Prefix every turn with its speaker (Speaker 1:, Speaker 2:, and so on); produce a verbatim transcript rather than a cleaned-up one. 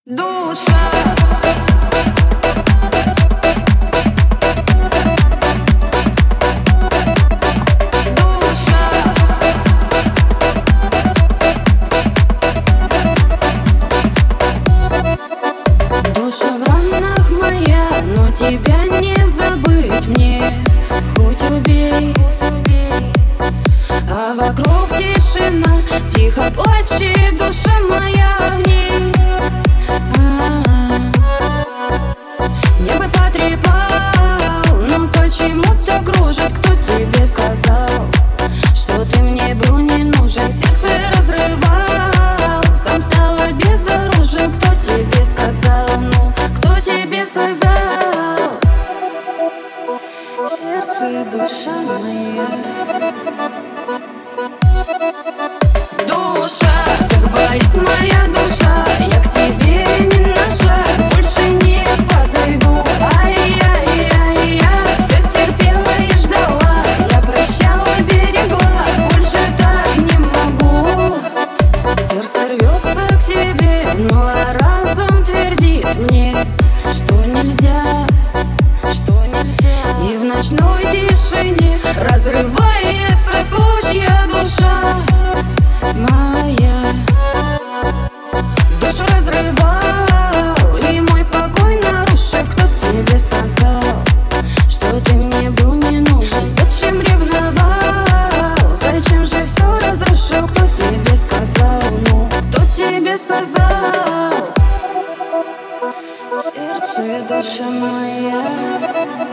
Speaker 1: Душа. Душа в ранах моя, но тебя не забыть мне, хоть убей. А вокруг тишина, тихо плачет душа моя в ней. А-а-а. Небо потрепал, но почему-то кружит. Кто тебе сказал, что ты мне был не нужен? Сердце разрывал, сам стала безоружен. Кто тебе сказал, ну, кто тебе сказал? Сердце, душа моя. Душа, как болит моя душа, я к тебе не на шаг больше не подойду. Ай-яй-яй-я, все терпела и ждала, я прощала, берегла, больше так не могу. Сердце рвется к тебе, ну а разум твердит мне, что нельзя, что нельзя. И в ночной тишине разрывается в клочья душа моя. Душу разрывал, и мой покой нарушил. Кто тебе сказал, что ты мне был не нужен? Зачем ревновал, зачем же все разрушил? Кто тебе сказал, ну, кто тебе сказал? Сердце, душа моя.